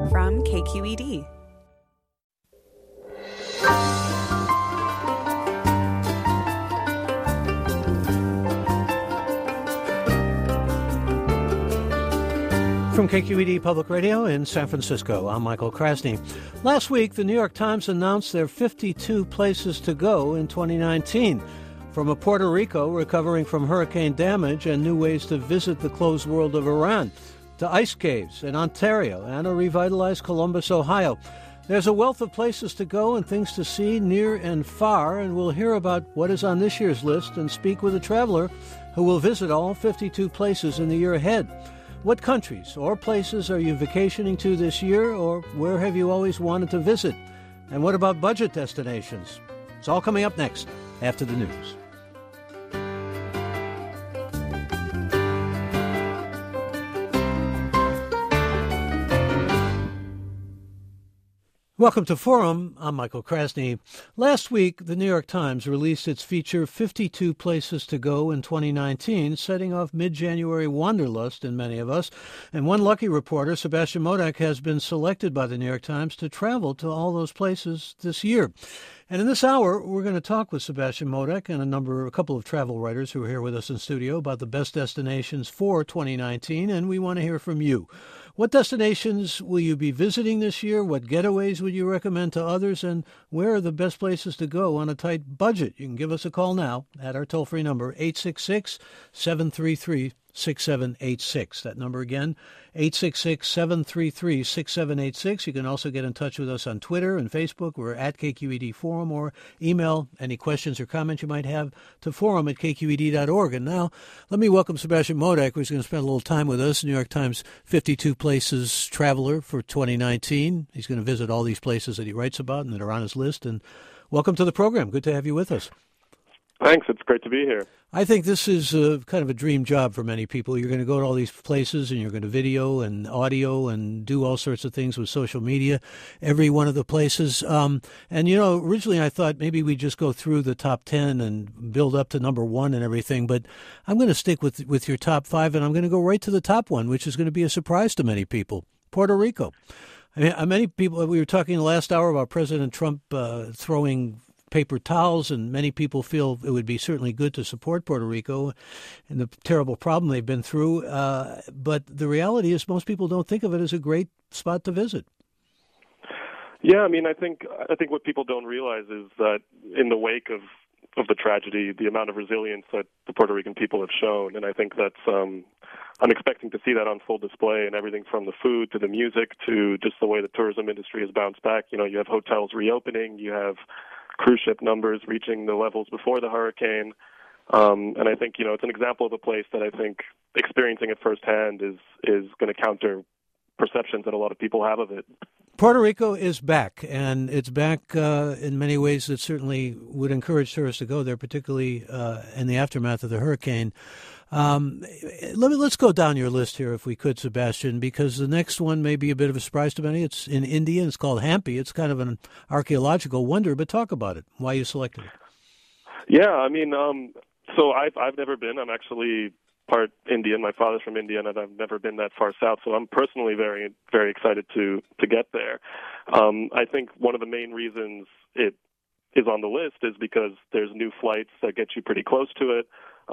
from KQED. From KQED Public Radio in San Francisco, I'm Michael Krasny. Last week, the New York Times announced there are 52 places to go in 2019. From a Puerto Rico recovering from hurricane damage and new ways to visit the closed world of Iran, to ice caves in Ontario and a revitalized Columbus, Ohio. There's a wealth of places to go and things to see near and far, and we'll hear about what is on this year's list and speak with a traveler who will visit all 52 places in the year ahead. What countries or places are you vacationing to this year, or where have you always wanted to visit? And what about budget destinations? It's all coming up next after the news. Welcome to Forum. I'm Michael Krasny. Last week, the New York Times released its feature 52 Places to Go in 2019, setting off mid-January wanderlust in many of us. And one lucky reporter, Sebastian Modak, has been selected by the New York Times to travel to all those places this year. And in this hour, we're going to talk with Sebastian Modak and a couple of travel writers who are here with us in studio about the best destinations for 2019, and we want to hear from you. What destinations will you be visiting this year? What getaways would you recommend to others? And where are the best places to go on a tight budget? You can give us a call now at our toll-free number, 866-733-6786. That number again, 866-733-6786. You can also get in touch with us on Twitter and Facebook. We're at KQED Forum, or email any questions or comments you might have to forum@kqed.org. And now let me welcome Sebastian Modak, who's going to spend a little time with us, New York Times 52 Places traveler for 2019. He's going to visit all these places that he writes about and that are on his list. And welcome to the program. Good to have you with us. Thanks. It's great to be here. I think this is kind of a dream job for many people. You're going to go to all these places and you're going to video and audio and do all sorts of things with social media, every one of the places. And, originally I thought maybe we'd just go through the top 10 and build up to number one and everything. But I'm going to stick with your top five, and I'm going to go right to the top one, which is going to be a surprise to many people, Puerto Rico. I mean, many people, we were talking the last hour about President Trump throwing paper towels, and many people feel it would be certainly good to support Puerto Rico and the terrible problem they've been through. But the reality is most people don't think of it as a great spot to visit. Yeah, I mean, I think what people don't realize is that in the wake of the tragedy, the amount of resilience that the Puerto Rican people have shown, and I think that's I'm expecting to see that on full display in everything from the food to the music to just the way the tourism industry has bounced back. You have hotels reopening, you have cruise ship numbers reaching the levels before the hurricane. And I think, it's an example of a place that I think experiencing it firsthand is going to counter perceptions that a lot of people have of it. Puerto Rico is back, and it's back in many ways that certainly would encourage tourists to go there, particularly in the aftermath of the hurricane. Let's go down your list here, if we could, Sebastian, because the next one may be a bit of a surprise to many. It's in India, and it's called Hampi. It's kind of an archaeological wonder, but talk about it, why you selected it. Yeah, I mean, so I've never been. I'm actually part Indian. My father's from India, and I've never been that far south, so I'm personally very, very excited to get there. I think one of the main reasons it is on the list is because there's new flights that get you pretty close to it.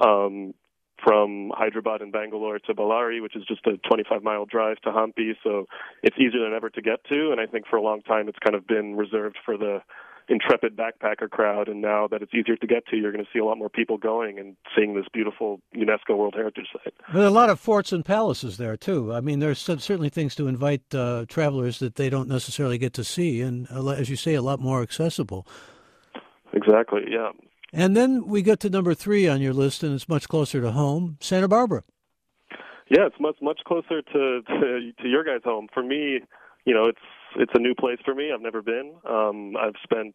From Hyderabad and Bangalore to Ballari, which is just a 25-mile drive to Hampi, so it's easier than ever to get to, and I think for a long time it's kind of been reserved for the intrepid backpacker crowd, and now that it's easier to get to, you're going to see a lot more people going and seeing this beautiful UNESCO World Heritage Site. There are a lot of forts and palaces there, too. I mean, there's certainly things to invite travelers that they don't necessarily get to see, and as you say, a lot more accessible. Exactly, yeah. And then we get to number 3 on your list, and it's much closer to home, Santa Barbara. Yeah, it's much closer to your guys' home. For me, it's a new place for me. I've never been. I've spent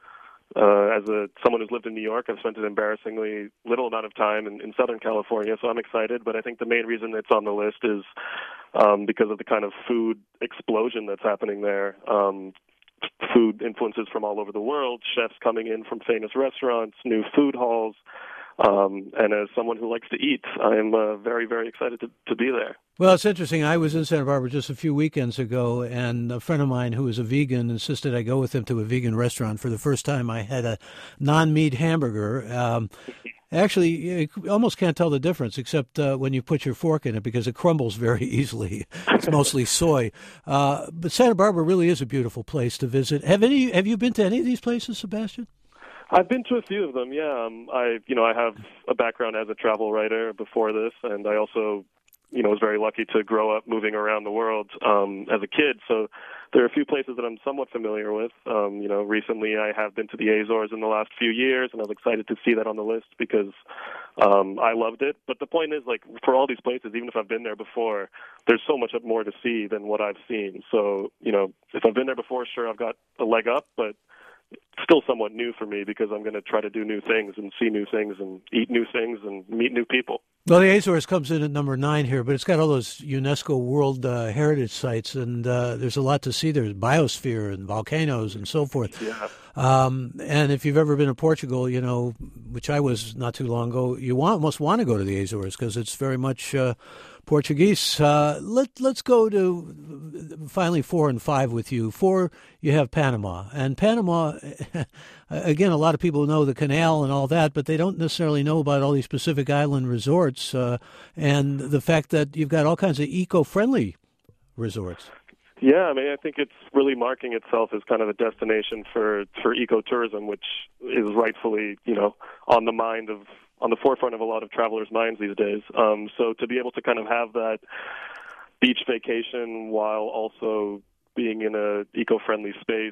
someone who's lived in New York, I've spent an embarrassingly little amount of time in Southern California, so I'm excited. But I think the main reason it's on the list is because of the kind of food explosion that's happening there. Food influences from all over the world, chefs coming in from famous restaurants, new food halls. And as someone who likes to eat, I am very, very excited to be there. Well, it's interesting. I was in Santa Barbara just a few weekends ago, and a friend of mine who is a vegan insisted I go with him to a vegan restaurant. For the first time, I had a non-meat hamburger. Actually, you almost can't tell the difference except when you put your fork in it because it crumbles very easily. It's mostly soy. But Santa Barbara really is a beautiful place to visit. Have you been to any of these places, Sebastian? I've been to a few of them, yeah. I have a background as a travel writer before this, and I also was very lucky to grow up moving around the world as a kid. So there are a few places that I'm somewhat familiar with. Recently I have been to the Azores in the last few years, and I was excited to see that on the list because I loved it. But the point is, like, for all these places, even if I've been there before, there's so much more to see than what I've seen. So, if I've been there before, sure, I've got a leg up, but still somewhat new for me because I'm going to try to do new things and see new things and eat new things and meet new people. Well, the Azores comes in at number 9 here, but it's got all those UNESCO World Heritage Sites, and there's a lot to see. There's biosphere and volcanoes and so forth. Yeah. And if you've ever been to Portugal, which I was not too long ago, you must want to go to the Azores because it's very much Portuguese. Let's go to finally 4 and 5 with you. 4, you have Panama. And Panama, again, a lot of people know the canal and all that, but they don't necessarily know about all these Pacific Island resorts and the fact that you've got all kinds of eco-friendly resorts. Yeah, I think it's really marking itself as kind of a destination for ecotourism, which is rightfully, on the forefront of a lot of travelers' minds these days. So to be able to kind of have that beach vacation while also being in a eco-friendly space,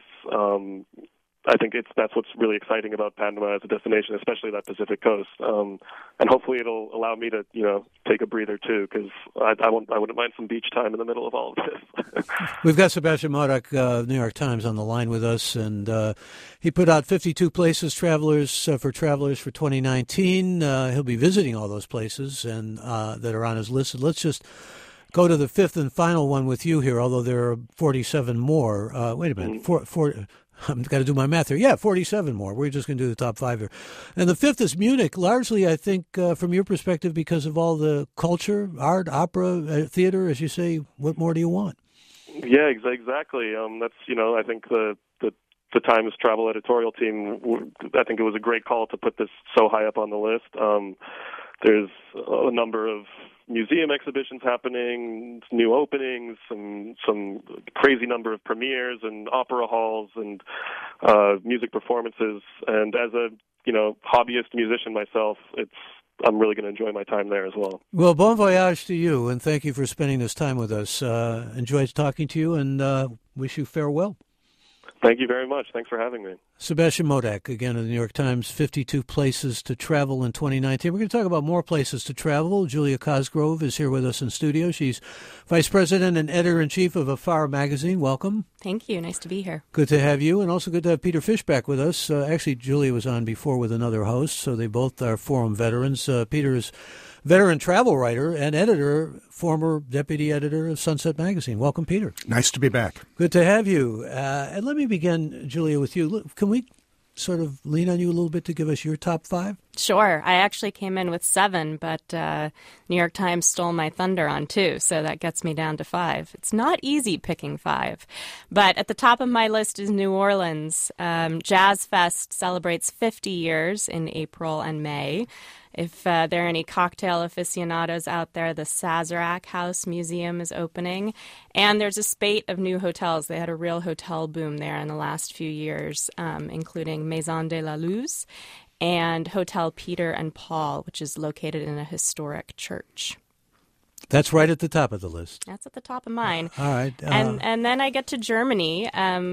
I think that's what's really exciting about Panama as a destination, especially that Pacific coast. And hopefully it'll allow me to, take a breather too, because I wouldn't mind some beach time in the middle of all of this. We've got Sebastian Modak of New York Times on the line with us, and he put out 52 places for travelers for 2019. He'll be visiting all those places and that are on his list. And let's just go to the 5th and final one with you here, although there are 47 more. Wait a minute, I've got to do my math here. Yeah, 47 more. We're just going to do the top 5 here. And the 5th is Munich, largely, I think, from your perspective, because of all the culture, art, opera, theater, as you say. What more do you want? Yeah, exactly. That's, I think the Times travel editorial team, I think it was a great call to put this so high up on the list. There's a number of museum exhibitions happening, new openings, some crazy number of premieres and opera halls and music performances. And as a hobbyist musician myself, I'm really going to enjoy my time there as well. Well, bon voyage to you, and thank you for spending this time with us. Enjoyed talking to you, and wish you farewell. Thank you very much. Thanks for having me. Sebastian Modak, again, of the New York Times, 52 places to travel in 2019. We're going to talk about more places to travel. Julia Cosgrove is here with us in studio. She's Vice President and Editor-in-Chief of Afar magazine. Welcome. Thank you. Nice to be here. Good to have you, and also good to have Peter Fishback with us. Actually, Julia was on before with another host, so they both are Forum veterans. Peter is veteran travel writer and editor, former deputy editor of Sunset Magazine. Welcome, Peter. Nice to be back. Good to have you. And let me begin, Julia, with you. Look, can we sort of lean on you a little bit to give us your top 5? Sure. I actually came in with 7, but New York Times stole my thunder on 2, so that gets me down to 5. It's not easy picking 5. But at the top of my list is New Orleans. Jazz Fest celebrates 50 years in April and May. If there are any cocktail aficionados out there, the Sazerac House Museum is opening. And there's a spate of new hotels. They had a real hotel boom there in the last few years, including Maison de la Luz and Hotel Peter and Paul, which is located in a historic church. That's right at the top of the list. That's at the top of mine. All right. And then I get to Germany,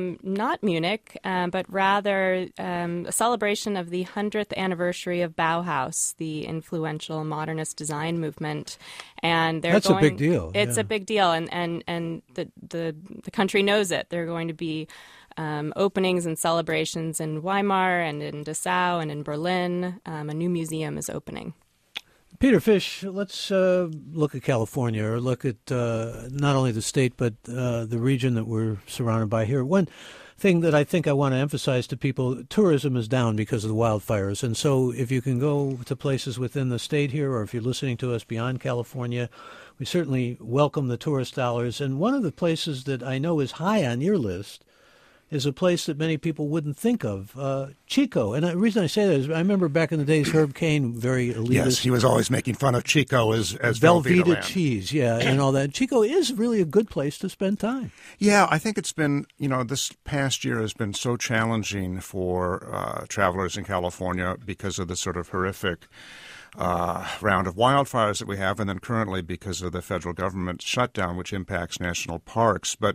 not Munich, but rather a celebration of the 100th anniversary of Bauhaus, the influential modernist design movement. And that's a big deal. It's a big deal, and the country knows it. They're going to be openings and celebrations in Weimar and in Dessau and in Berlin. A new museum is opening. Peter Fish, let's look at California, or look at not only the state but the region that we're surrounded by here. One thing that I think I want to emphasize to people, tourism is down because of the wildfires. And so if you can go to places within the state here, or if you're listening to us beyond California, we certainly welcome the tourist dollars. And one of the places that I know is high on your list is a place that many people wouldn't think of, Chico. And the reason I say that is I remember back in the days, Herb Caen, very elitist. Yes, he was always making fun of Chico as Velveeta cheese, and all that. Chico is really a good place to spend time. Yeah, I think it's been, this past year has been so challenging for travelers in California because of the sort of horrific round of wildfires that we have, and then currently because of the federal government shutdown, which impacts national parks. But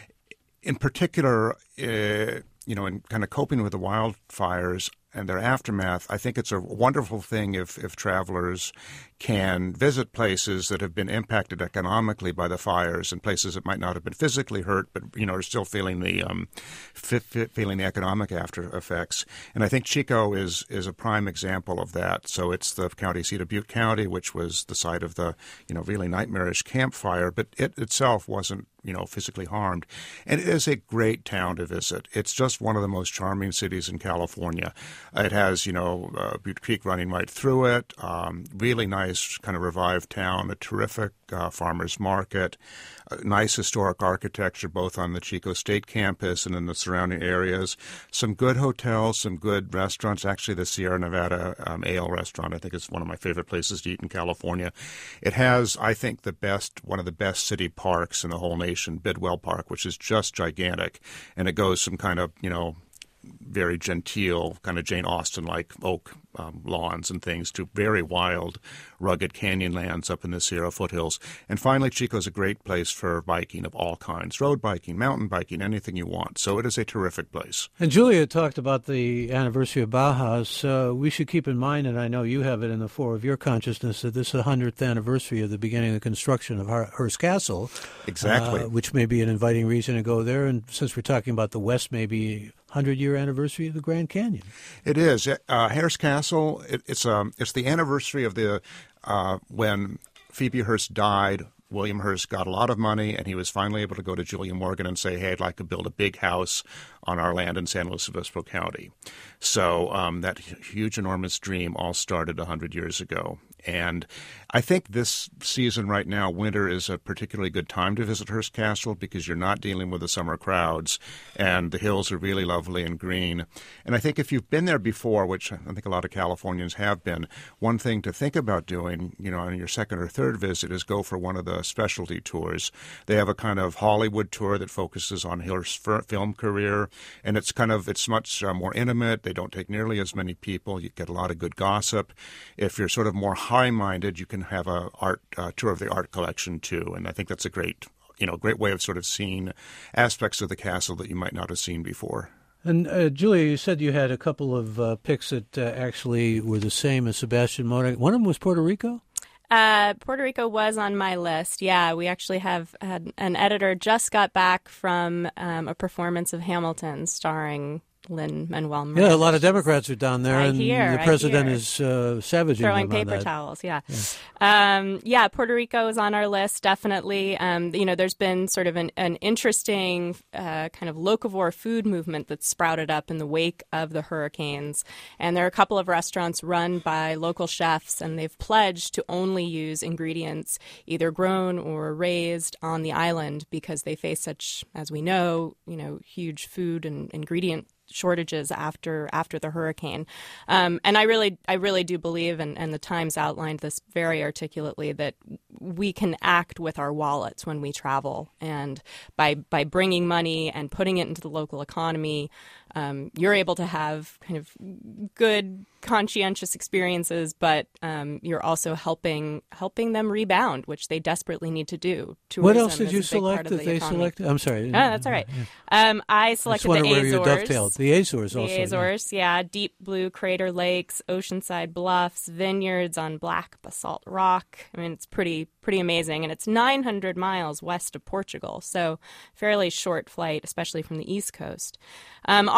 in particular, in kind of coping with the wildfires and their aftermath, I think it's a wonderful thing if travelers can visit places that have been impacted economically by the fires and places that might not have been physically hurt, but are still feeling the feeling the economic after effects. And I think Chico is a prime example of that. So it's the county seat of Butte County, which was the site of the really nightmarish campfire, but it itself wasn't physically harmed. And it is a great town to visit. It's just one of the most charming cities in California. It has, Butte Creek running right through it, really nice kind of revived town, a terrific farmer's market, nice historic architecture both on the Chico State campus and in the surrounding areas, some good hotels, some good restaurants. Actually, the Sierra Nevada Ale restaurant, I think, is one of my favorite places to eat in California. It has, I think, one of the best city parks in the whole nation, Bidwell Park, which is just gigantic, and it goes some kind of, very genteel, kind of Jane Austen-like oak lawns and things to very wild, rugged canyon lands up in the Sierra foothills. And finally, Chico's a great place for biking of all kinds, road biking, mountain biking, anything you want. So it is a terrific place. And Julia talked about the anniversary of Bauhaus. We should keep in mind, and I know you have it in the fore of your consciousness, that this is the 100th anniversary of the beginning of the construction of Hearst Castle. Exactly. Which may be an inviting reason to go there. And since we're talking about the West, maybe 100-year anniversary of the Grand Canyon. It is. Hearst Castle, it's the anniversary of the when Phoebe Hearst died. William Hearst got a lot of money, and he was finally able to go to Julia Morgan and say, hey, I'd like to build a big house on our land in San Luis Obispo County. So that huge, enormous dream all started 100 years ago. And I think this season right now, winter, is a particularly good time to visit Hearst Castle because you're not dealing with the summer crowds, and the hills are really lovely and green. And I think if you've been there before, which I think a lot of Californians have been, one thing to think about doing, on your second or third visit is go for one of the specialty tours. They have a kind of Hollywood tour that focuses on Hearst's film career, and it's much more intimate. They don't take nearly as many people. You get a lot of good gossip. If you're sort of more high-minded, you can have a tour of the art collection too, and I think that's a great way of sort of seeing aspects of the castle that you might not have seen before. And Julia, you said you had a couple of picks that actually were the same as Sebastian Mona. One of them was Puerto Rico? Puerto Rico was on my list. Yeah, we actually had an editor just got back from a performance of Hamilton starring Lin-Manuel Miranda. Yeah, a lot of Democrats are down there, and the president is savaging throwing them on paper that. towels. Yeah. Puerto Rico is on our list, definitely. There's been sort of an interesting kind of locavore food movement that's sprouted up in the wake of the hurricanes, and there are a couple of restaurants run by local chefs, and they've pledged to only use ingredients either grown or raised on the island because they face such, as we know, huge food and ingredient shortages after the hurricane. And I really do believe, and the Times outlined this very articulately, that we can act with our wallets when we travel. And by bringing money and putting it into the local economy, you're able to have kind of good, conscientious experiences, but you're also helping them rebound, which they desperately need to do. Tourism what else did you is a big select part of that the they economy. selected? I'm sorry. No, that's all right. I selected the where you Azores. dovetailed. The Azores also. The Azores, yeah. Deep blue crater lakes, oceanside bluffs, vineyards on black basalt rock. I mean, it's pretty amazing. And it's 900 miles west of Portugal, so fairly short flight, especially from the East Coast.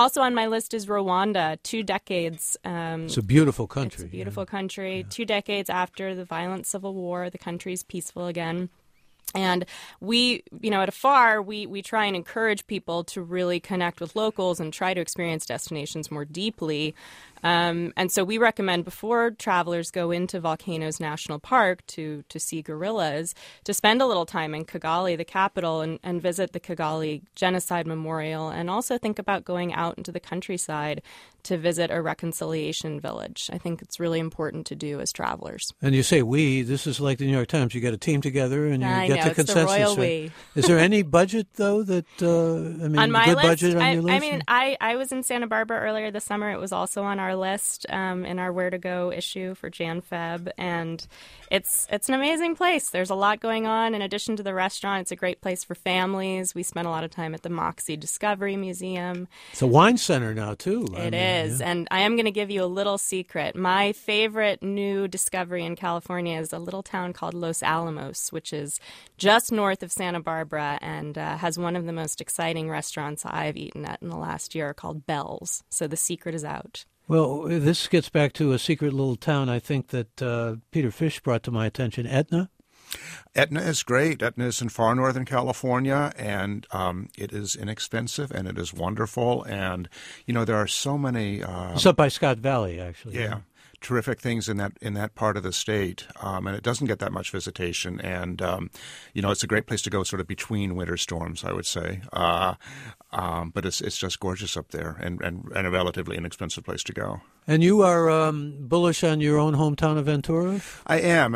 Also on my list is Rwanda, 2 decades. It's a beautiful country. It's a beautiful country. Yeah. 2 decades after the violent civil war, the country's peaceful again. And we, at Afar, we try and encourage people to really connect with locals and try to experience destinations more deeply. And so we recommend before travelers go into Volcanoes National Park to see gorillas, to spend a little time in Kigali, the capital, and visit the Kigali Genocide Memorial, and also think about going out into the countryside to visit a reconciliation village. I think it's really important to do as travelers. And you say we, this is like the New York Times. You get a team together and you get to consensus. It's the royal right? we. Is there any budget, though, that, on my good list, budget on your list? I was in Santa Barbara earlier this summer. It was also on our list in our Where to Go issue for Jan-Feb. And it's an amazing place. There's a lot going on. In addition to the restaurant, it's a great place for families. We spent a lot of time at the Moxie Discovery Museum. It's a wine center now, too. It is. Yeah. And I am going to give you a little secret. My favorite new discovery in California is a little town called Los Alamos, which is just north of Santa Barbara and has one of the most exciting restaurants I've eaten at in the last year called Bell's. So the secret is out. Well, this gets back to a secret little town I think that Peter Fish brought to my attention, Etna. Etna is great. Etna is in far northern California, and it is inexpensive, and it is wonderful. And, there are so many... it's up by Scott Valley, actually. Yeah. Terrific things in that part of the state, and it doesn't get that much visitation. And it's a great place to go, sort of between winter storms, I would say. But it's just gorgeous up there, and a relatively inexpensive place to go. And you are bullish on your own hometown of Ventura? I am.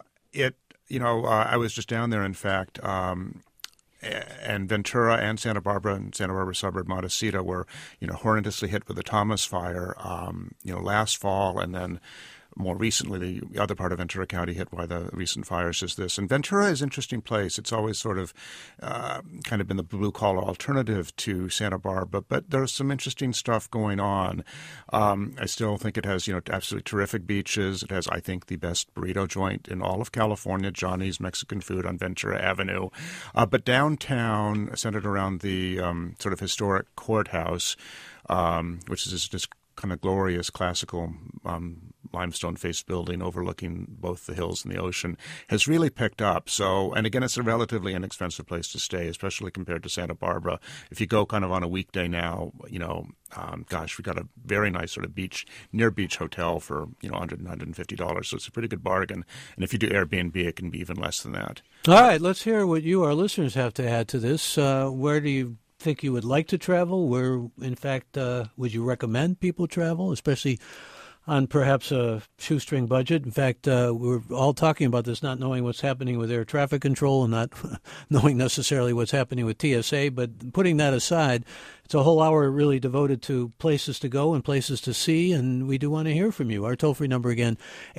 I was just down there, in fact. And Ventura and Santa Barbara suburb Montecito were, horrendously hit with the Thomas Fire, last fall, and then more recently the other part of Ventura County hit by the recent fires is this. And Ventura is an interesting place. It's always sort of kind of been the blue-collar alternative to Santa Barbara, but there's some interesting stuff going on. I still think it has, absolutely terrific beaches. It has, I think, the best burrito joint in all of California, Johnny's Mexican Food on Ventura Avenue. But downtown, centered around the sort of historic courthouse, which is just kind of glorious classical limestone-faced building overlooking both the hills and the ocean, has really picked up. So, and again, it's a relatively inexpensive place to stay, especially compared to Santa Barbara. If you go kind of on a weekday now, we got a very nice sort of near beach hotel for, $100, $150. So it's a pretty good bargain. And if you do Airbnb, it can be even less than that. All right, let's hear what you, our listeners, have to add to this. Where do you think you would like to travel? Where, in fact, would you recommend people travel, especially on perhaps a shoestring budget? In fact, we're all talking about this, not knowing what's happening with air traffic control and not knowing necessarily what's happening with TSA. But putting that aside, it's a whole hour really devoted to places to go and places to see, and we do want to hear from you. Our toll-free number again,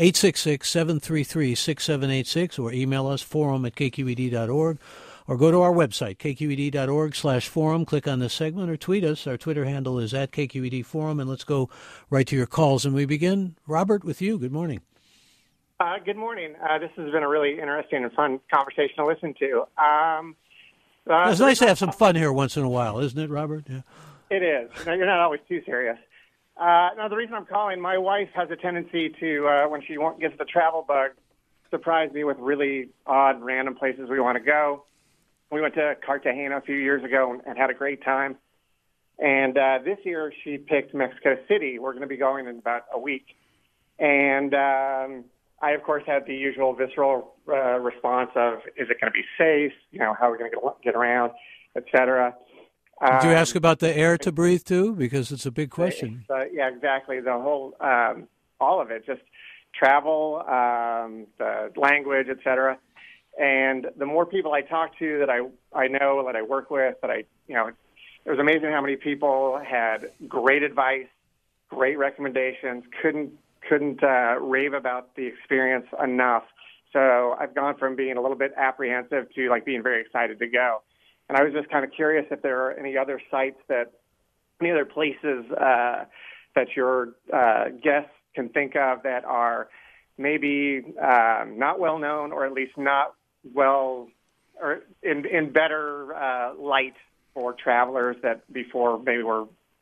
866-733-6786, or email us, forum@kqed.org. Or go to our website, kqed.org/forum, click on this segment, or tweet us. Our Twitter handle is @KQED Forum, and let's go right to your calls. And we begin, Robert, with you. Good morning. Good morning. This has been a really interesting and fun conversation to listen to. It's nice to have some fun here once in a while, isn't it, Robert? Yeah. It is. No, you're not always too serious. Now, the reason I'm calling, my wife has a tendency to, when she gets the travel bug, surprise me with really odd, random places we want to go. We went to Cartagena a few years ago and had a great time. And this year she picked Mexico City. We're going to be going in about a week. And I, of course, had the usual visceral response of, is it going to be safe? How are we going to get around, et cetera. Did you ask about the air to breathe, too? Because it's a big question. Yeah, exactly. The whole, all of it, just travel, the language, et cetera. And the more people I talk to that I know, that I work with, it was amazing how many people had great advice, great recommendations, couldn't rave about the experience enough. So I've gone from being a little bit apprehensive to being very excited to go. And I was just kind of curious if there are any other sites any other places that your guests can think of that are maybe not well known, or at least not well, or in better light for travelers that before maybe were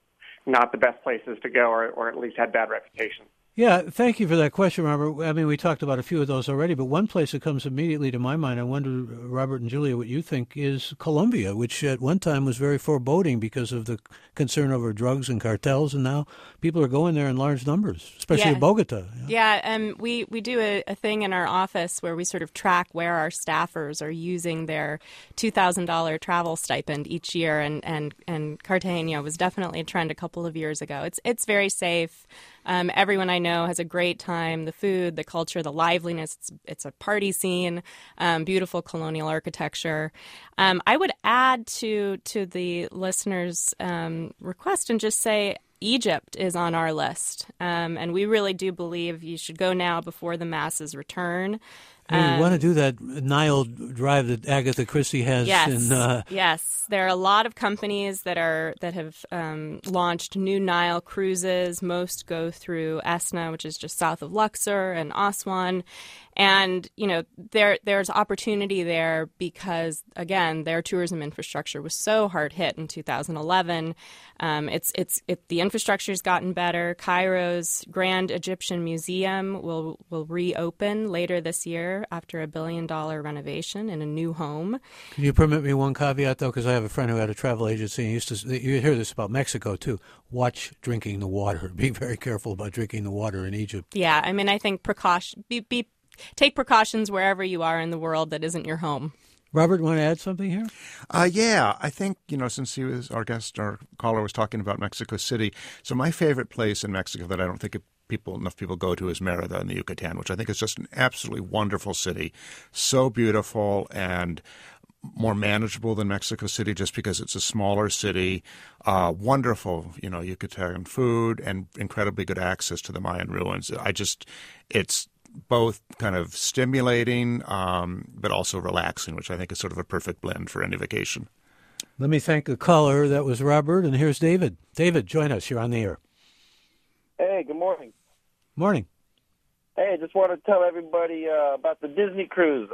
not the best places to go, or at least had bad reputations. Yeah, thank you for that question, Robert. I mean, we talked about a few of those already, but one place that comes immediately to my mind, I wonder, Robert and Julia, what you think, is Colombia, which at one time was very foreboding because of the concern over drugs and cartels, and now people are going there in large numbers, especially in Bogota. We do a thing in our office where we sort of track where our staffers are using their $2,000 travel stipend each year, and Cartagena was definitely a trend a couple of years ago. It's very safe. Everyone I know has a great time. The food, the culture, the liveliness. It's a party scene. Beautiful colonial architecture. I would add to the listeners' request and just say Egypt is on our list, and we really do believe you should go now before the masses return. You want to do that Nile drive that Agatha Christie has? Yes, yes. There are a lot of companies that have launched new Nile cruises. Most go through Esna, which is just south of Luxor, and Aswan. And, there's opportunity there because, again, their tourism infrastructure was so hard hit in 2011. The infrastructure's gotten better. Cairo's Grand Egyptian Museum will reopen later this year after a $1 billion renovation in a new home. Can you permit me one caveat, though? Because I have a friend who had a travel agency, and you hear this about Mexico, too. Watch drinking the water. Be very careful about drinking the water in Egypt. Yeah, I mean, I think take precautions wherever you are in the world that isn't your home. Robert, want to add something here? I think, since he was our caller was talking about Mexico City. So my favorite place in Mexico that I don't think enough people go to is Mérida in the Yucatan, which I think is just an absolutely wonderful city. So beautiful and more manageable than Mexico City just because it's a smaller city. Wonderful, Yucatan food and incredibly good access to the Mayan ruins. It's both kind of stimulating, but also relaxing, which I think is sort of a perfect blend for any vacation. Let me thank the caller. That was Robert, and here's David. David, join us. You're on the air. Hey, good morning. Morning. Hey, just want to tell everybody about the Disney cruise.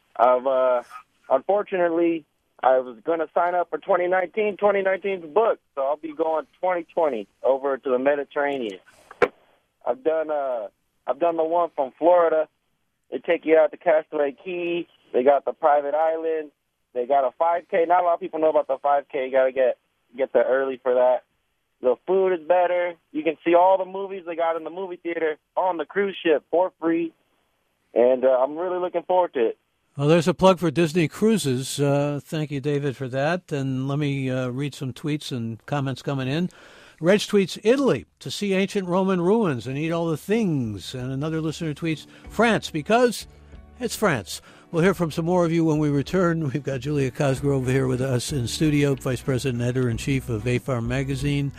Unfortunately, I was going to sign up for 2019. 2019's booked, so I'll be going 2020 over to the Mediterranean. I've done the one from Florida. They take you out to Castaway Cay. They got the private island. They got a 5K. Not a lot of people know about the 5K. You got to get there early for that. The food is better. You can see all the movies they got in the movie theater on the cruise ship for free. And I'm really looking forward to it. Well, there's a plug for Disney Cruises. Thank you, David, for that. And let me read some tweets and comments coming in. Reg tweets Italy to see ancient Roman ruins and eat all the things. And another listener tweets France because it's France. We'll hear from some more of you when we return. We've got Julia Cosgrove here with us in studio, Vice President, Editor-in-Chief of Farm Magazine,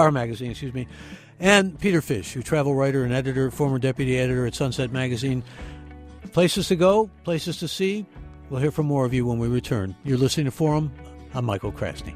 and Peter Fish, who travel writer and editor, former deputy editor at Sunset Magazine. Places to go, places to see. We'll hear from more of you when we return. You're listening to Forum. I'm Michael Krasny.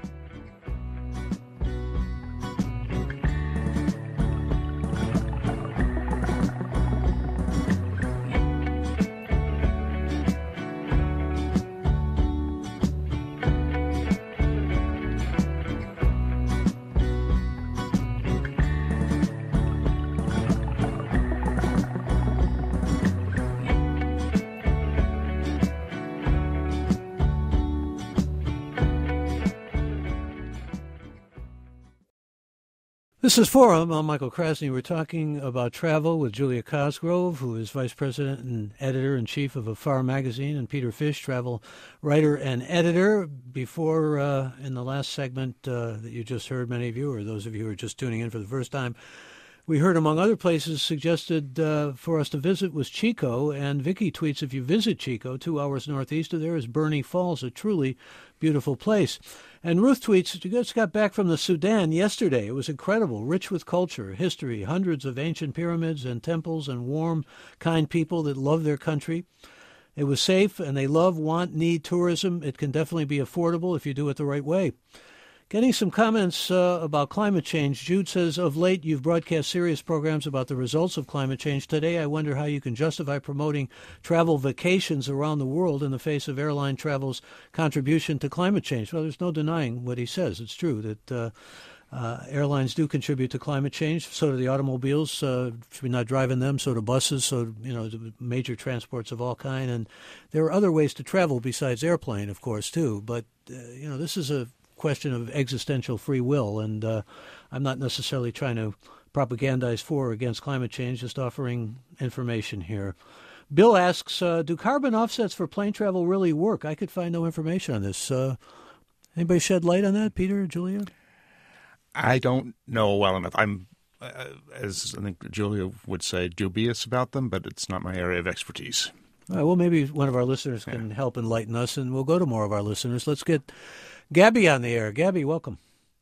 This is Forum. I'm Michael Krasny. We're talking about travel with Julia Cosgrove, who is Vice President and Editor-in-Chief of Farm Magazine, and Peter Fish, travel writer and editor. Before, in the last segment that you just heard, many of you, or those of you who are just tuning in for the first time, we heard, among other places, suggested for us to visit was Chico. And Vicky tweets, if you visit Chico, 2 hours northeast of there is Bernie Falls, a truly beautiful place. And Ruth tweets, you just got back from the Sudan yesterday. It was incredible, rich with culture, history, hundreds of ancient pyramids and temples, and warm, kind people that love their country. It was safe, and they love, want, need tourism. It can definitely be affordable if you do it the right way. Getting some comments about climate change. Jude says, of late, you've broadcast serious programs about the results of climate change. Today, I wonder how you can justify promoting travel vacations around the world in the face of airline travel's contribution to climate change. Well, there's no denying what he says. It's true that Airlines do contribute to climate change. So do the automobiles. Should be not driving them. So do buses. So, major transports of all kind. And there are other ways to travel besides airplane, of course, too. But, this is a question of existential free will. And I'm not necessarily trying to propagandize for or against climate change, just offering information here. Bill asks, do carbon offsets for plane travel really work? I could find no information on this. Anybody shed light on that, Peter or Julia? I don't know well enough. I'm, as I think Julia would say, dubious about them, but it's not my area of expertise. All right, well, maybe one of our listeners can help enlighten us, and we'll go to more of our listeners. Let's get Gabby on the air. Gabby, welcome.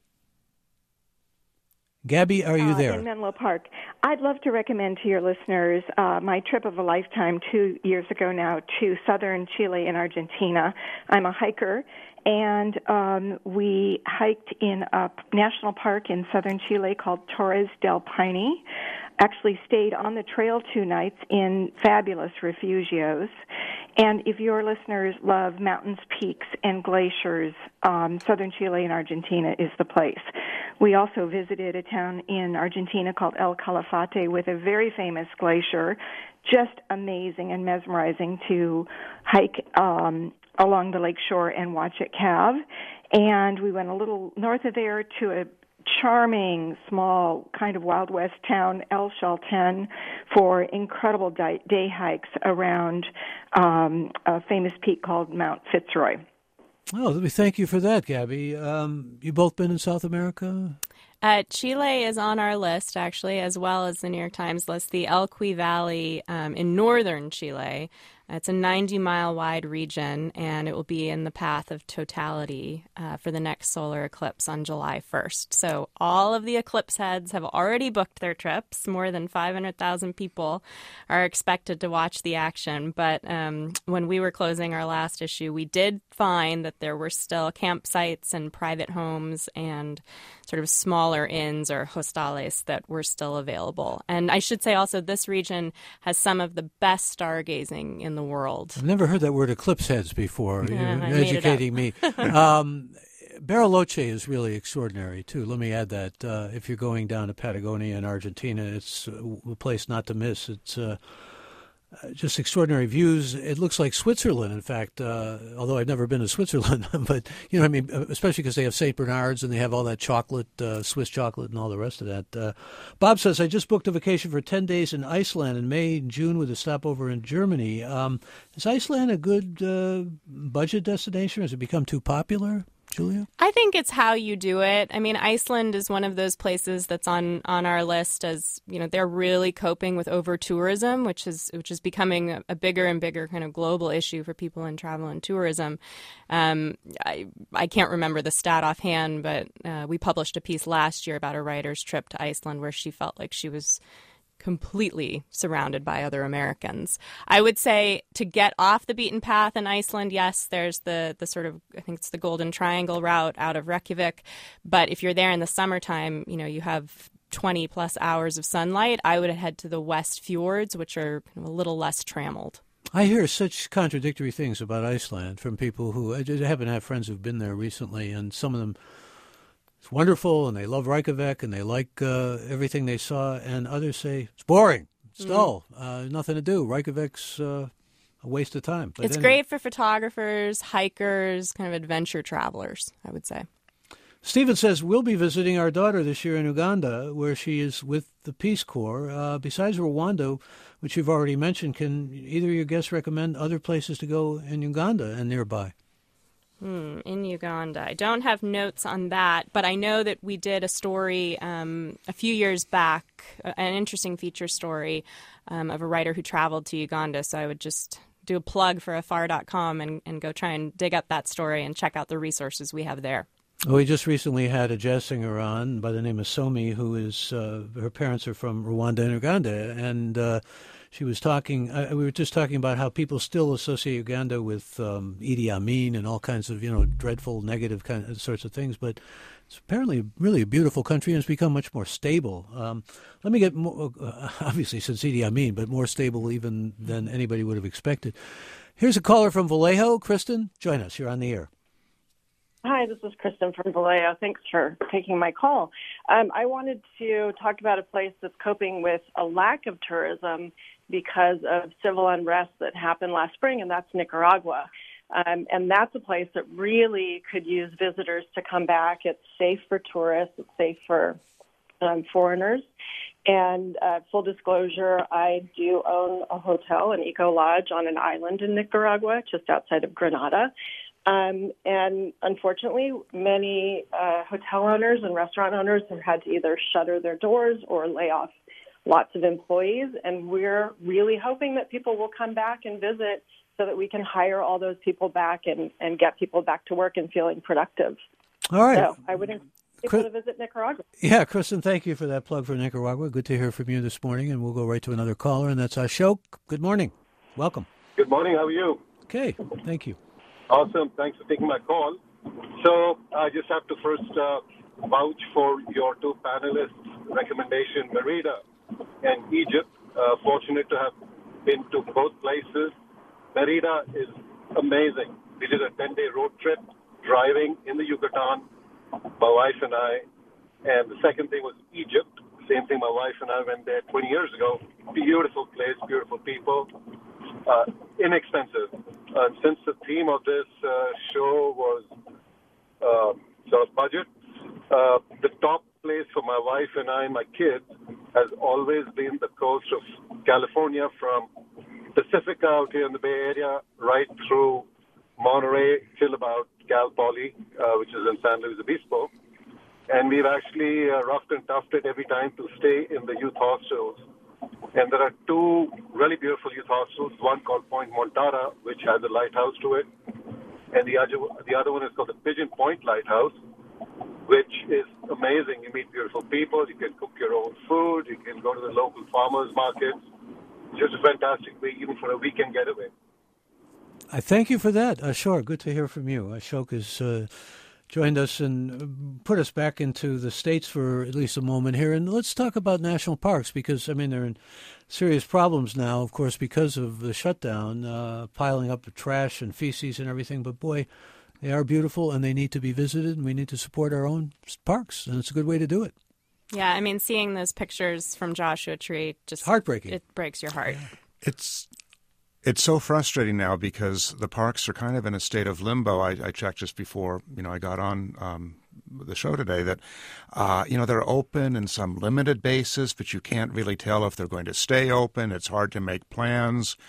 Gabby, are you there? In Menlo Park. I'd love to recommend to your listeners my trip of a lifetime 2 years ago now to southern Chile and Argentina. I'm a hiker, and we hiked in a national park in southern Chile called Torres del Paine. Actually stayed on the trail 2 nights in fabulous refugios. And if your listeners love mountains, peaks, and glaciers, southern Chile and Argentina is the place. We also visited a town in Argentina called El Calafate with a very famous glacier. Just amazing and mesmerizing to hike along the lake shore and watch it calve. And we went a little north of there to a charming, small, kind of Wild West town, El Chalten, for incredible day hikes around a famous peak called Mount Fitzroy. Oh, let me thank you for that, Gabby. You both been in South America? Chile is on our list, actually, as well as the New York Times list. The Elqui Valley in northern Chile. It's a 90-mile wide region, and it will be in the path of totality for the next solar eclipse on July 1st. So all of the eclipse heads have already booked their trips. More than 500,000 people are expected to watch the action. But when we were closing our last issue, we did find that there were still campsites and private homes and sort of smaller inns or hostales that were still available. And I should say also this region has some of the best stargazing in the world. I've never heard that word eclipse heads before. You're educating me. Bariloche is really extraordinary, too. Let me add that. If you're going down to Patagonia in Argentina, it's a place not to miss. It's just extraordinary views. It looks like Switzerland, in fact, although I've never been to Switzerland. But, especially because they have St. Bernards and they have all that chocolate, Swiss chocolate and all the rest of that. Bob says, I just booked a vacation for 10 days in Iceland in May and June with a stopover in Germany. Is Iceland a good budget destination, or has it become too popular? Julia? I think it's how you do it. I mean, Iceland is one of those places that's on our list as, they're really coping with over-tourism, which is becoming a bigger and bigger kind of global issue for people in travel and tourism. I can't remember the stat offhand, but we published a piece last year about a writer's trip to Iceland where she felt like she was completely surrounded by other Americans. I would say to get off the beaten path in Iceland, yes, there's the sort of, I think it's the Golden Triangle route out of Reykjavik. But if you're there in the summertime, you have 20 plus hours of sunlight. I would head to the West Fjords, which are a little less trammeled. I hear such contradictory things about Iceland from people who, I happen to have friends who've been there recently, and some of them, it's wonderful, and they love Reykjavik, and they like everything they saw, and others say, it's boring, it's dull, nothing to do. Reykjavik's a waste of time. But it's great for photographers, hikers, kind of adventure travelers, I would say. Stephen says, we'll be visiting our daughter this year in Uganda, where she is with the Peace Corps. Besides Rwanda, which you've already mentioned, can either of your guests recommend other places to go in Uganda and nearby? In Uganda. I don't have notes on that, but I know that we did a story a few years back, an interesting feature story of a writer who traveled to Uganda. So I would just do a plug for afar.com and go try and dig up that story and check out the resources we have there. Well, we just recently had a jazz singer on by the name of Somi, who is, her parents are from Rwanda and Uganda, and she was talking, we were just talking about how people still associate Uganda with Idi Amin and all kinds of, dreadful, negative kind of sorts of things. But it's apparently really a beautiful country, and it's become much more stable. Let me get more, obviously since Idi Amin, but more stable even than anybody would have expected. Here's a caller from Vallejo. Kristen, join us. You're on the air. Hi, this is Kristen from Vallejo. Thanks for taking my call. I wanted to talk about a place that's coping with a lack of tourism because of civil unrest that happened last spring, and that's Nicaragua. And that's a place that really could use visitors to come back. It's safe for tourists. It's safe for foreigners. And full disclosure, I do own a hotel, an eco lodge on an island in Nicaragua, just outside of Grenada. And unfortunately, many hotel owners and restaurant owners have had to either shutter their doors or lay off lots of employees. And we're really hoping that people will come back and visit so that we can hire all those people back and get people back to work and feeling productive. All right. So I would encourage people to visit Nicaragua. Yeah, Kristen, thank you for that plug for Nicaragua. Good to hear from you this morning, and we'll go right to another caller, and that's Ashok. Good morning. Welcome. Good morning. How are you? Okay, thank you. Awesome. Thanks for taking my call. So I just have to first vouch for your two panelists' recommendation, Merida and Egypt. Fortunate to have been to both places. Merida is amazing. We did a 10-day road trip driving in the Yucatan, my wife and I. And the second thing was Egypt. Same thing, my wife and I went there 20 years ago. Beautiful place, beautiful people, inexpensive. Since the theme of this show was sort of budget, the top place for my wife and I and my kids has always been the coast of California, from Pacifica out here in the Bay Area right through Monterey till about Cal Poly, which is in San Luis Obispo. And we've actually roughed and toughed it every time to stay in the youth hostels. And there are two really beautiful youth hostels, one called Point Montara, which has a lighthouse to it, and the other one is called the Pigeon Point Lighthouse, which is amazing. You meet beautiful people, you can cook your own food, you can go to the local farmers markets. Just a fantastic way, even for a weekend getaway. I thank you for that, Ashok. Good to hear from you. Ashok has joined us and put us back into the States for at least a moment here. And let's talk about national parks because, I mean, they're in serious problems now, of course, because of the shutdown, piling up the trash and feces and everything. But, boy, they are beautiful and they need to be visited, and we need to support our own parks, and it's a good way to do it. Yeah, I mean, seeing those pictures from Joshua Tree, just heartbreaking. It breaks your heart. Yeah. It's so frustrating now because the parks are kind of in a state of limbo. I checked just before, I got on the show today that, they're open in some limited basis, but you can't really tell if they're going to stay open. It's hard to make plans.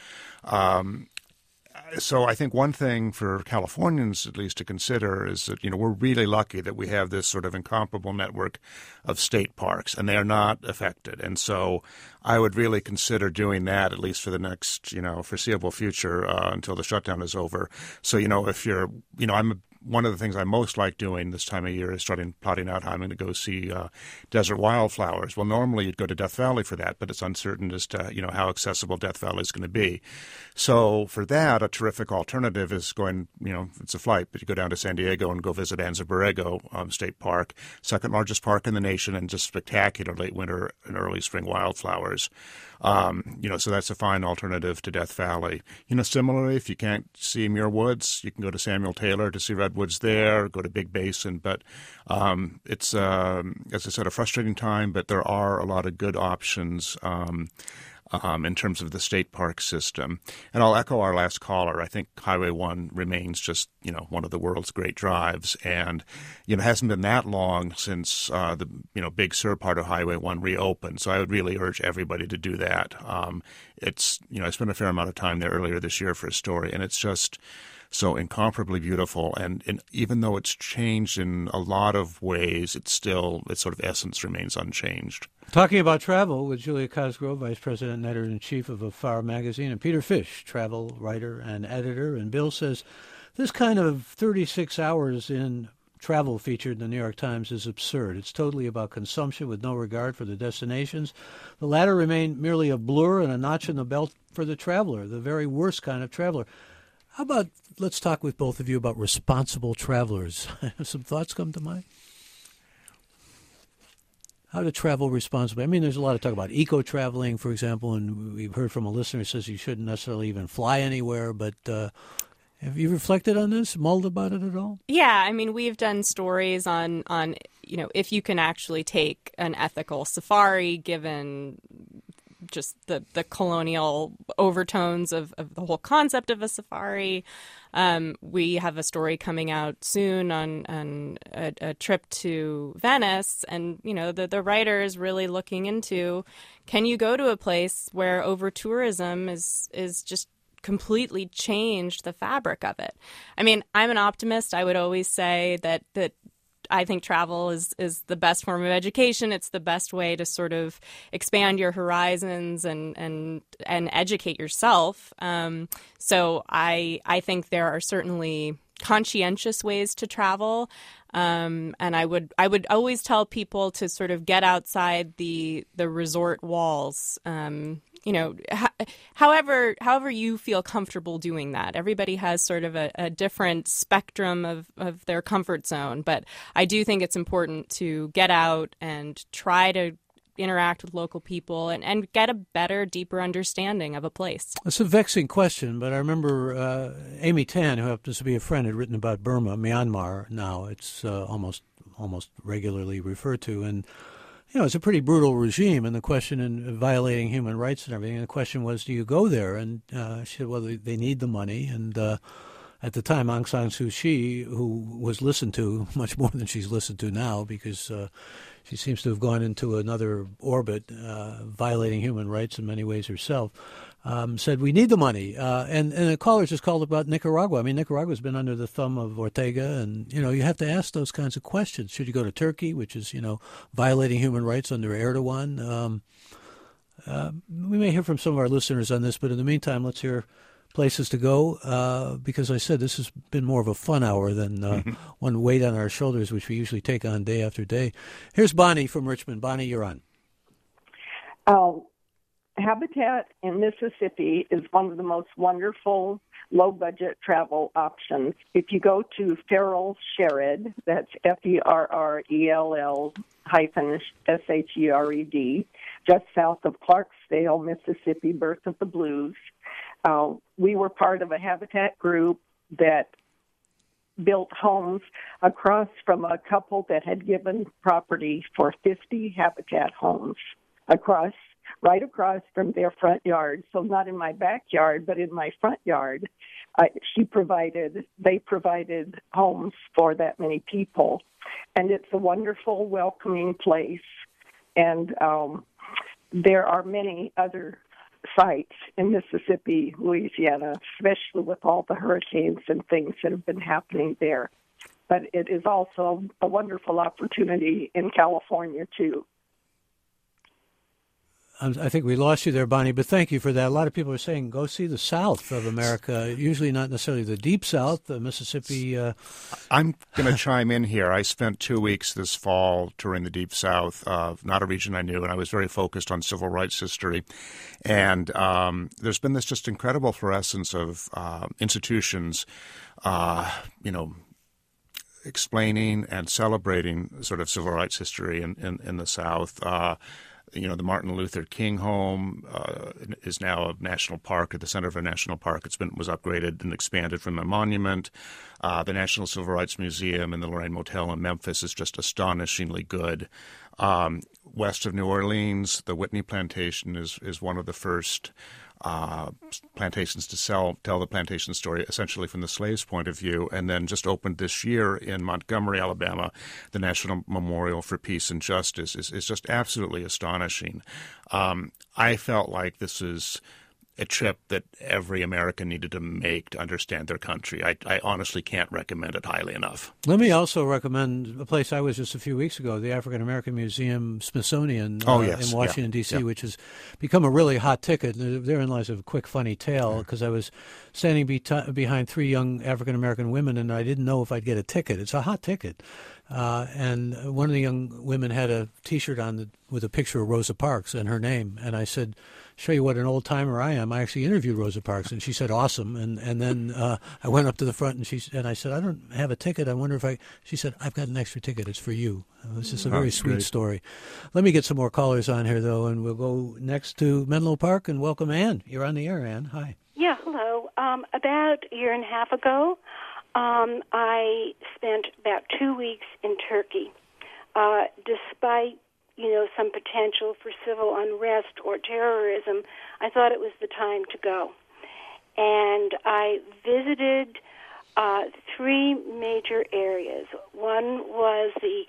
So I think one thing for Californians, at least, to consider is that, we're really lucky that we have this sort of incomparable network of state parks, and they are not affected. And so I would really consider doing that, at least for the next, foreseeable future until the shutdown is over. So, if you're, one of the things I most like doing this time of year is plotting out how I'm going to go see desert wildflowers. Well, normally you'd go to Death Valley for that, but it's uncertain as to, how accessible Death Valley is going to be. So for that, a terrific alternative is going, it's a flight, but you go down to San Diego and go visit Anza Borrego State Park, second largest park in the nation, and just spectacular late winter and early spring wildflowers. So that's a fine alternative to Death Valley. Similarly, if you can't see Muir Woods, you can go to Samuel Taylor to see redwoods there, go to Big Basin. But it's, as I said, a frustrating time, but there are a lot of good options in terms of the state park system. And I'll echo our last caller. I think Highway 1 remains just, one of the world's great drives. And, it hasn't been that long since the, Big Sur part of Highway 1 reopened. So I would really urge everybody to do that. It's, I spent a fair amount of time there earlier this year for a story, and it's just so incomparably beautiful. And even though it's changed in a lot of ways, its sort of essence remains unchanged. Talking about travel with Julia Cosgrove, Vice President and Editor-in-Chief of Afar Magazine, and Peter Fish, travel writer and editor. And Bill says this kind of 36 hours in travel featured in the New York Times is absurd. It's totally about consumption with no regard for the destinations. The latter remain merely a blur and a notch in the belt for the traveler, the very worst kind of traveler. How about let's talk with both of you about responsible travelers. Some thoughts come to mind? How to travel responsibly. I mean, there's a lot of talk about eco-traveling, for example, and we've heard from a listener who says you shouldn't necessarily even fly anywhere, but Have you reflected on this, mulled about it at all? Yeah, I mean, we've done stories on if you can actually take an ethical safari, given just the colonial overtones of the whole concept of a safari. We have a story coming out soon on a trip to Venice, and the writer is really looking into, can you go to a place where over-tourism is just completely changed the fabric of it? I mean, I'm an optimist. I would always say that I think travel is the best form of education. It's the best way to sort of expand your horizons and educate yourself. So I think there are certainly conscientious ways to travel. And I would always tell people to sort of get outside the resort walls. However you feel comfortable doing that. Everybody has sort of a different spectrum of their comfort zone. But I do think it's important to get out and try to interact with local people and get a better, deeper understanding of a place. It's a vexing question, but I remember Amy Tan, who happens to be a friend, had written about Burma, Myanmar now. It's almost regularly referred to. And it's a pretty brutal regime, and the question in violating human rights and everything. And the question was, do you go there? And she said, well, they need the money. And at the time, Aung San Suu Kyi, who was listened to much more than she's listened to now, because she seems to have gone into another orbit, violating human rights in many ways herself, said, we need the money. And a caller just called about Nicaragua. I mean, Nicaragua's been under the thumb of Ortega, and, you have to ask those kinds of questions. Should you go to Turkey, which is, violating human rights under Erdogan? We may hear from some of our listeners on this, but in the meantime, let's hear places to go, because I said this has been more of a fun hour than one weight on our shoulders, which we usually take on day after day. Here's Bonnie from Richmond. Bonnie, you're on. Habitat in Mississippi is one of the most wonderful low-budget travel options. If you go to Ferrell Shered, that's FERREL-SHERED, just south of Clarksdale, Mississippi, birth of the blues. We were part of a Habitat group that built homes across from a couple that had given property for 50 Habitat homes right across from their front yard. So not in my backyard, but in my front yard. They provided homes for that many people. And it's a wonderful, welcoming place. And there are many other sites in Mississippi, Louisiana, especially with all the hurricanes and things that have been happening there. But it is also a wonderful opportunity in California, too. I think we lost you there, Bonnie, but thank you for that. A lot of people are saying go see the South of America, usually not necessarily the Deep South, the Mississippi. I'm going to chime in here. I spent 2 weeks this fall touring the Deep South, not a region I knew, and I was very focused on civil rights history. And there's been this just incredible fluorescence of institutions, explaining and celebrating sort of civil rights history in the South. The Martin Luther King home is now a national park at the center of a national park. Was upgraded and expanded from a monument. The National Civil Rights Museum in the Lorraine Motel in Memphis is just astonishingly good. West of New Orleans, the Whitney Plantation is one of the first plantations to tell the plantation story essentially from the slave's point of view, and then just opened this year in Montgomery, Alabama, the National Memorial for Peace and Justice is just absolutely astonishing. I felt like this is a trip that every American needed to make to understand their country. I honestly can't recommend it highly enough. Let me also recommend a place I was just a few weeks ago, the African American Museum Smithsonian in Washington, D.C., which has become a really hot ticket. Therein lies a quick, funny tale, because I was standing behind three young African American women, and I didn't know if I'd get a ticket. It's a hot ticket. And one of the young women had a T-shirt on with a picture of Rosa Parks and her name. And I said, show you what an old-timer I am. I actually interviewed Rosa Parks, and she said, awesome. And then I went up to the front, and I said, I don't have a ticket. I wonder if she said, I've got an extra ticket. It's for you. It was just a very sweet story. Let me get some more callers on here, though, and we'll go next to Menlo Park and welcome Ann. You're on the air, Ann. Hi. Yeah, hello. about a year and a half ago, I spent about 2 weeks in Turkey. Despite, some potential for civil unrest or terrorism, I thought it was the time to go. And I visited 3 major areas. One was the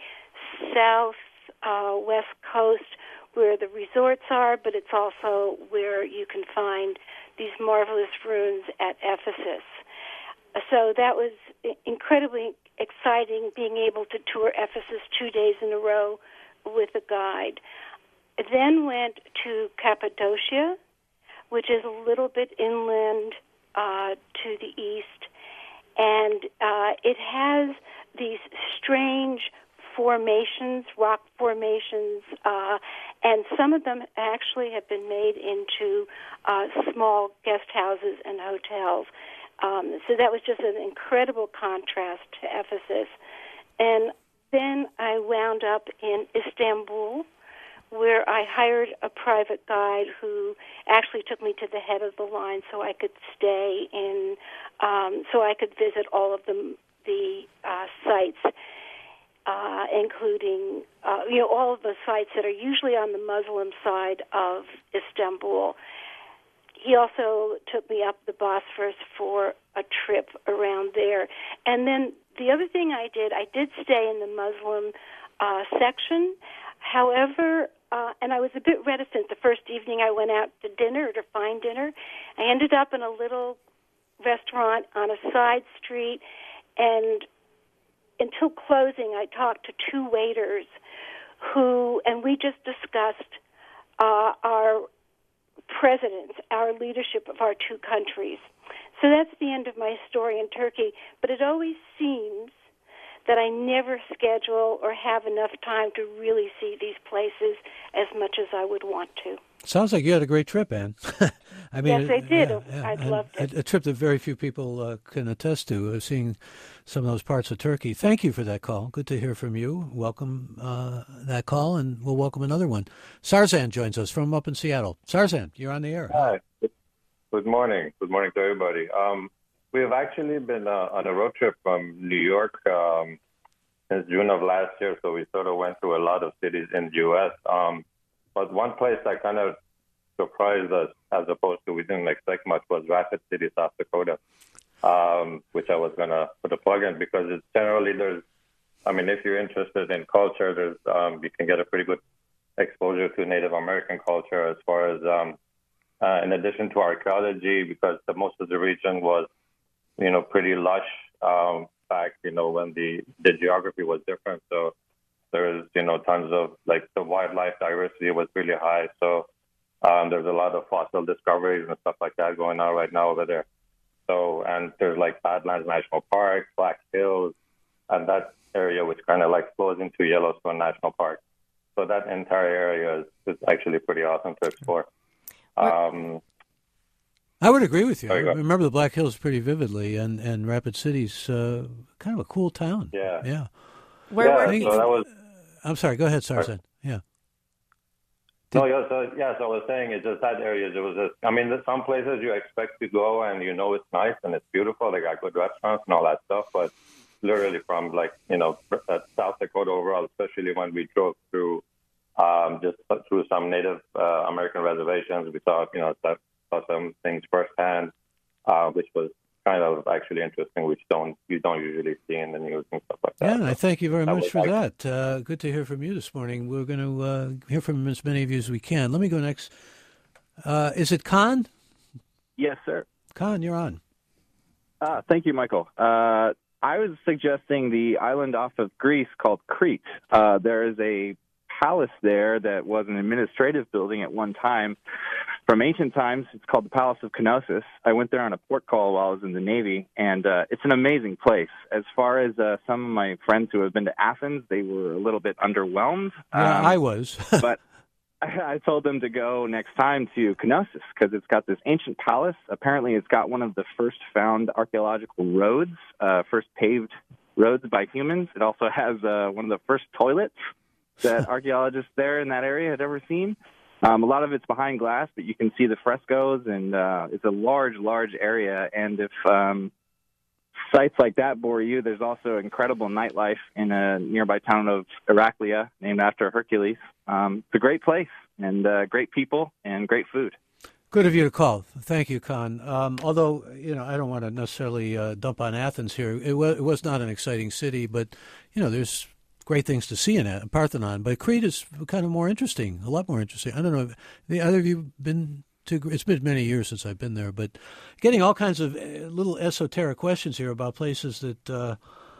west coast, where the resorts are, but it's also where you can find these marvelous ruins at Ephesus. So that was incredibly exciting, being able to tour Ephesus 2 days in a row with a guide. Then went to Cappadocia, which is a little bit inland to the east, and it has these strange formations, rock formations, and some of them actually have been made into small guest houses and hotels. So that was just an incredible contrast to Ephesus. And then I wound up in Istanbul, where I hired a private guide who actually took me to the head of the line so I could stay in, so I could visit all of the sites, including, all of the sites that are usually on the Muslim side of Istanbul. He also took me up the Bosphorus for a trip around there. And then the other thing I did stay in the Muslim section. However, and I was a bit reticent the first evening I went out to dinner, to find dinner. I ended up in a little restaurant on a side street, and until closing, I talked to 2 waiters and we just discussed our presidents, our leadership of our 2 countries. So that's the end of my story in Turkey. But it always seems that I never schedule or have enough time to really see these places as much as I would want to. Sounds like you had a great trip, Anne. I mean, yes, I did. Yeah, I loved it. A trip that very few people can attest to, seeing some of those parts of Turkey. Thank you for that call. Good to hear from you. Welcome that call, and we'll welcome another one. Sarzan joins us from up in Seattle. Sarzan, you're on the air. Hi. Good morning. Good morning to everybody. We have actually been on a road trip from New York since June of last year, so we sort of went through a lot of cities in the U.S. But one place that kind of surprised us, as opposed to we didn't expect much, was Rapid City, South Dakota, which I was going to put a plug in because it's generally if you're interested in culture, you can get a pretty good exposure to Native American culture as far as, in addition to archaeology, because most of the region was, pretty lush back, when the geography was different. So there's, tons of, the wildlife diversity was really high. So there's a lot of fossil discoveries and stuff like that going on right now over there. So, and there's Badlands National Park, Black Hills, and that area which kind of flows into Yellowstone National Park. So that entire area is actually pretty awesome to explore. I would agree with you. I remember the Black Hills pretty vividly, and Rapid City's kind of a cool town. Yeah. Yeah. Where were you? So that was... I'm sorry. Go ahead, Sarzan. Yeah. So I was saying it's just that area. There was there's some places you expect to go and it's nice and it's beautiful. They got good restaurants and all that stuff. But literally from South Dakota overall, especially when we drove through just through some Native American reservations, we saw some things firsthand, which was kind of actually interesting, which you don't usually see in the news and stuff like that. Yeah, and I thank you very much for that. Good to hear from you this morning. We're going to hear from as many of you as we can. Let me go next. Is it Khan? Yes, sir. Khan, you're on. Thank you, Michael. I was suggesting the island off of Greece called Crete. There is a palace there that was an administrative building at one time. From ancient times, it's called the Palace of Knossos. I went there on a port call while I was in the Navy, and it's an amazing place. As far as some of my friends who have been to Athens, they were a little bit underwhelmed. Yeah, I was. But I told them to go next time to Knossos because it's got this ancient palace. Apparently, it's got one of the first found archaeological roads, first paved roads by humans. It also has one of the first toilets that archaeologists there in that area had ever seen. A lot of it's behind glass, but you can see the frescoes, and it's a large, large area. And if sites like that bore you, there's also incredible nightlife in a nearby town of Heraclea, named after Hercules. It's a great place, and great people, and great food. Good of you to call. Thank you, Con. Although, I don't want to necessarily dump on Athens here. It was not an exciting city, but, there's great things to see in Parthenon. But Crete is kind of more interesting, a lot more interesting. I don't know, have either of you been to, it's been many years since I've been there, but getting all kinds of little esoteric questions here about places that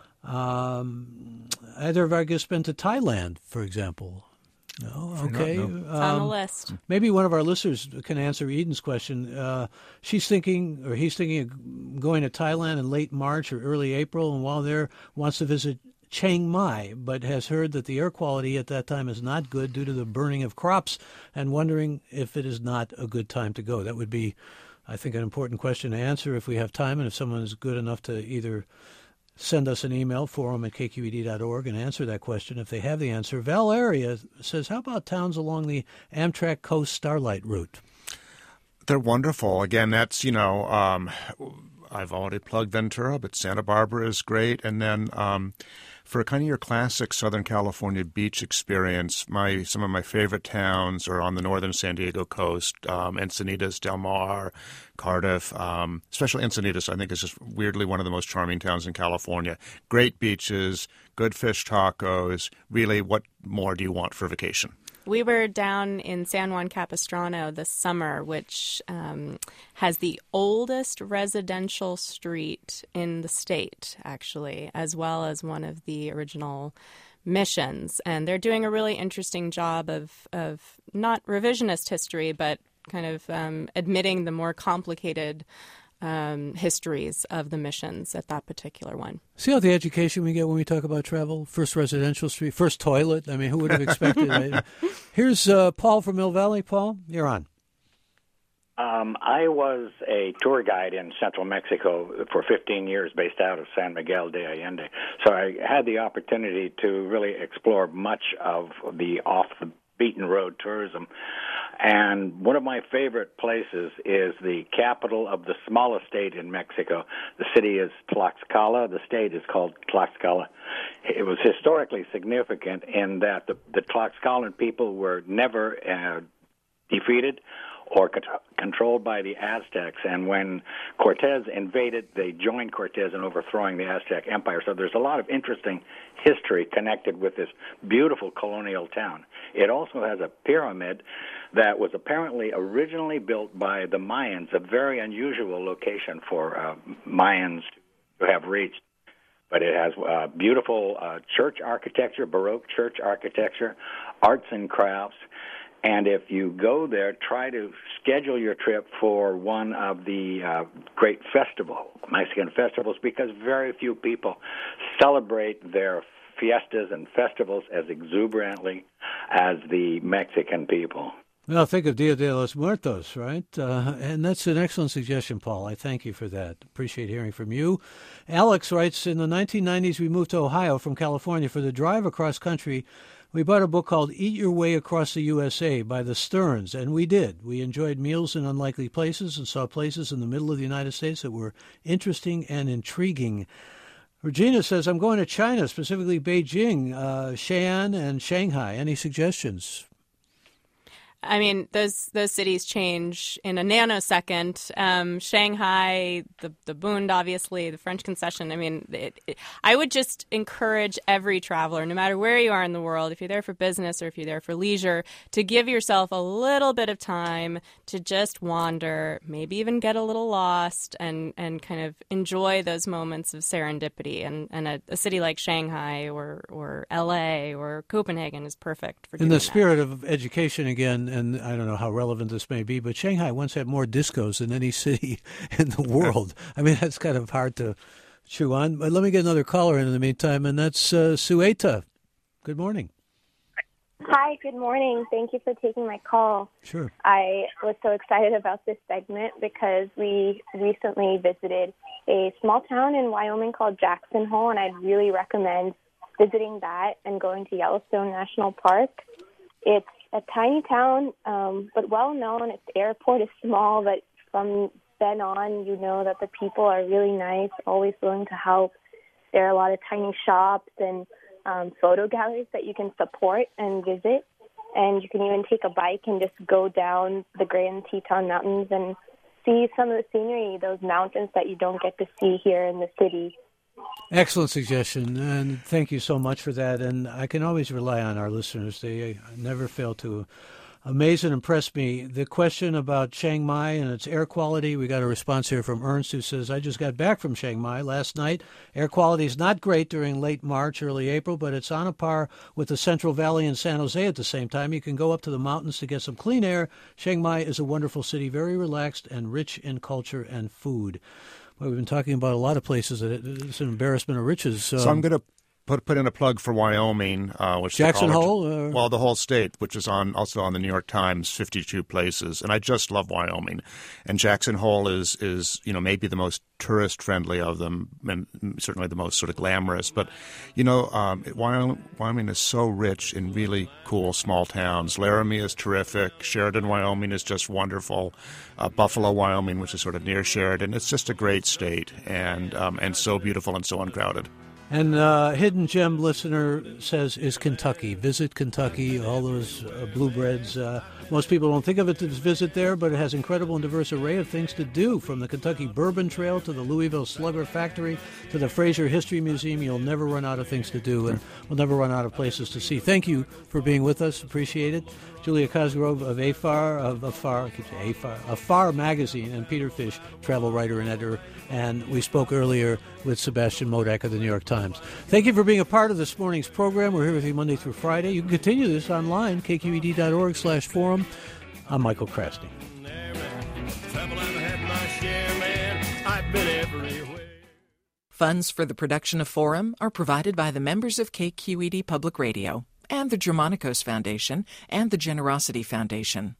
either of our guests been to Thailand, for example. No, okay. It's on the list. Maybe one of our listeners can answer Eden's question. He's thinking of going to Thailand in late March or early April, and while there wants to visit Chiang Mai, but has heard that the air quality at that time is not good due to the burning of crops, and wondering if it is not a good time to go. That would be, I think, an important question to answer if we have time, and if someone is good enough to either send us an email, forum@kqed.org, and answer that question if they have the answer. Valeria says, how about towns along the Amtrak Coast Starlight route? They're wonderful. Again, that's, I've already plugged Ventura, but Santa Barbara is great. And then for kind of your classic Southern California beach experience, some of my favorite towns are on the northern San Diego coast, Encinitas, Del Mar, Cardiff, especially Encinitas, I think is just weirdly one of the most charming towns in California. Great beaches, good fish tacos. Really, what more do you want for vacation? We were down in San Juan Capistrano this summer, which has the oldest residential street in the state, actually, as well as one of the original missions. And they're doing a really interesting job of not revisionist history, but kind of admitting the more complicated histories of the missions at that particular one. See all the education we get when we talk about travel? First residential street, first toilet. I mean, who would have expected it? Here's Paul from Mill Valley. Paul, you're on. I was a tour guide in central Mexico for 15 years based out of San Miguel de Allende. So I had the opportunity to really explore much of the off-the-beaten road tourism. And one of my favorite places is the capital of the smallest state in Mexico. The city is Tlaxcala. The state is called Tlaxcala. It was historically significant in that the Tlaxcalan people were never defeated or controlled by the Aztecs. And when Cortez invaded, they joined Cortez in overthrowing the Aztec Empire. So there's a lot of interesting history connected with this beautiful colonial town. It also has a pyramid that was apparently originally built by the Mayans, a very unusual location for Mayans to have reached. But it has beautiful church architecture, Baroque church architecture, arts and crafts. And if you go there, try to schedule your trip for one of the great Mexican festivals, because very few people celebrate their fiestas and festivals as exuberantly as the Mexican people. Well, think of Dia de los Muertos, right? And that's an excellent suggestion, Paul. I thank you for that. Appreciate hearing from you. Alex writes, in the 1990s, we moved to Ohio from California. For the drive across country, we bought a book called Eat Your Way Across the USA by the Stearns, and we did. We enjoyed meals in unlikely places and saw places in the middle of the United States that were interesting and intriguing. Regina says, I'm going to China, specifically Beijing, Xi'an, and Shanghai. Any suggestions? I mean, those cities change in a nanosecond. Shanghai, the Bund, obviously, the French concession. I mean, I would just encourage every traveler, no matter where you are in the world, if you're there for business or if you're there for leisure, to give yourself a little bit of time to just wander, maybe even get a little lost, and kind of enjoy those moments of serendipity. And a city like Shanghai or L.A. or Copenhagen is perfect for doing that. In the spirit of education again, and I don't know how relevant this may be, but Shanghai once had more discos than any city in the world. I mean, that's kind of hard to chew on. But let me get another caller in the meantime, and that's Sueta. Good morning. Hi, good morning. Thank you for taking my call. Sure. I was so excited about this segment because we recently visited a small town in Wyoming called Jackson Hole, and I'd really recommend visiting that and going to Yellowstone National Park. It's a tiny town, but well known. Its airport is small, but from then on, you know that the people are really nice, always willing to help. There are a lot of tiny shops and photo galleries that you can support and visit. And you can even take a bike and just go down the Grand Teton Mountains and see some of the scenery, those mountains that you don't get to see here in the city. Excellent suggestion, and thank you so much for that. And I can always rely on our listeners. They never fail to amaze and impress me. The question about Chiang Mai and its air quality, we got a response here from Ernst, who says, I just got back from Chiang Mai last night. Air quality is not great during late March, early April, but it's on a par with the Central Valley and San Jose at the same time. You can go up to the mountains to get some clean air. Chiang Mai is a wonderful city, very relaxed and rich in culture and food. Well, we've been talking about a lot of places that it's an embarrassment of riches. So I'm going to put in a plug for Wyoming, which Jackson Hole? Well, the whole state, which is also on the New York Times, 52 places, and I just love Wyoming. And Jackson Hole is maybe the most tourist friendly of them, and certainly the most sort of glamorous. But Wyoming is so rich in really cool small towns. Laramie is terrific. Sheridan, Wyoming is just wonderful. Buffalo, Wyoming, which is sort of near Sheridan, it's just a great state and so beautiful and so uncrowded. And Hidden Gem listener says, is Kentucky. Visit Kentucky, all those bluebreds. Most people don't think of it as visit there, but it has incredible and diverse array of things to do, from the Kentucky Bourbon Trail to the Louisville Slugger Factory to the Fraser History Museum. You'll never run out of things to do, and we'll never run out of places to see. Thank you for being with us. Appreciate it. Julia Cosgrove of Afar Magazine, and Peter Fish, travel writer and editor. And we spoke earlier with Sebastian Modak of the New York Times. Thank you for being a part of this morning's program. We're here with you Monday through Friday. You can continue this online, kqed.org/forum. I'm Michael Krasny. Funds for the production of Forum are provided by the members of KQED Public Radio and the Germanicos Foundation and the Generosity Foundation.